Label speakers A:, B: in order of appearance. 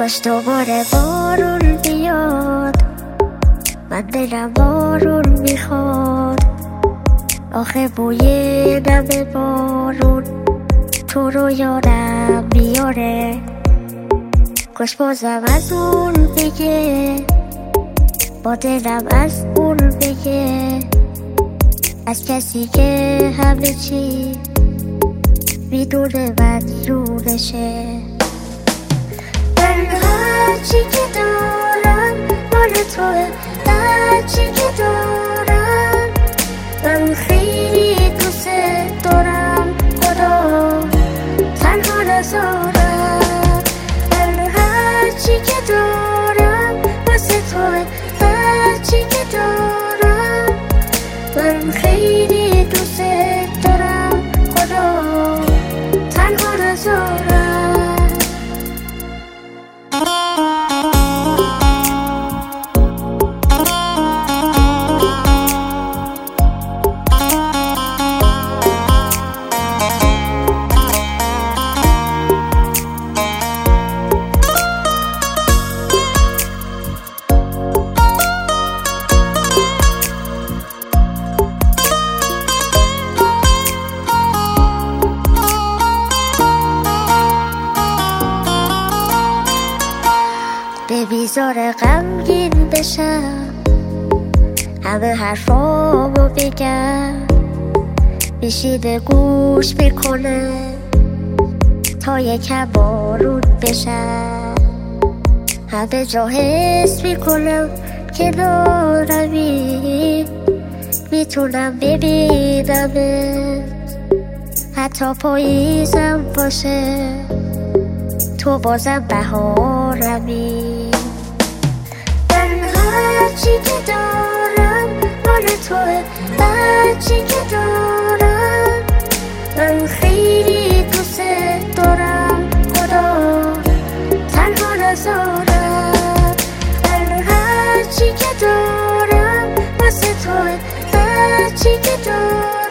A: کاش دوباره بارون بیاد، من دلم بارون میخواد. آخه بوی نم بارون تو رو یادم بیاره. کاش بازم از اون بگه، با دلم از اون بگه، از کسی که همه چی میدونه مدیونشه. من هرچی که دارم مال توه، هرچی که دارم من خیلی دوست دارم. خدا تنها نذارم. من هرچی که دارم واسه توه، هرچی که دارم من خیلی دوست دارم. خدا تنها نذارم. بیزار غمگین بشم، همه حرفامو بگم، میشینه گوش میکنه تا یکم بارون بشم. همه جا حس میکنم که نارمی، میتونم ببینمت حتی پاییزم باشه، تو بازم بهارمی. هرچی که دارم مال توه، هرچی که دارم من خیلی دوست دارم. خدا تنها نذارم. من هرچی که دارم واسه توه، هرچی که دارم